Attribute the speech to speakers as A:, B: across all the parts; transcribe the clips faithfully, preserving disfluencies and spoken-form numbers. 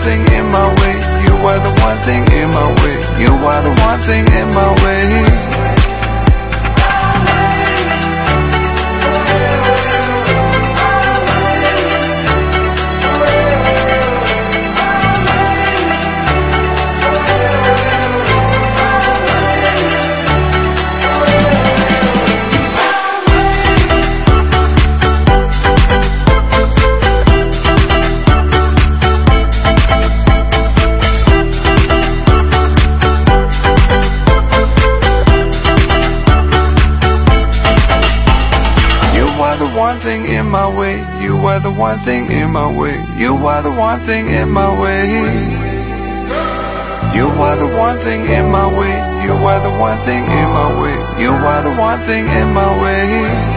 A: thing in my way. You are the one thing in my way. You are the one thing in my way. One thing in my way, you are the one thing in my way. You are the one thing in my way. You are the one thing in my way. You are the one thing in my way. You are the one thing in my way.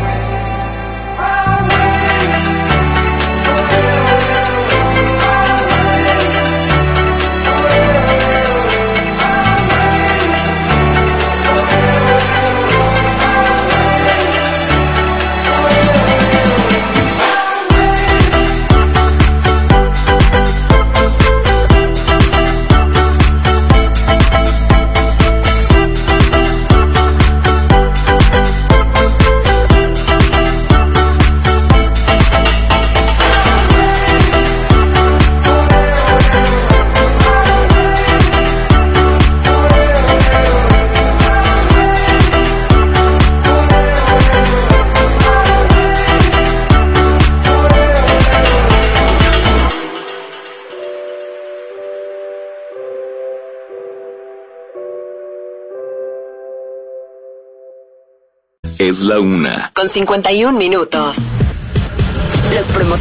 B: Es la una.
C: Con cincuenta y un minutos. Los promotores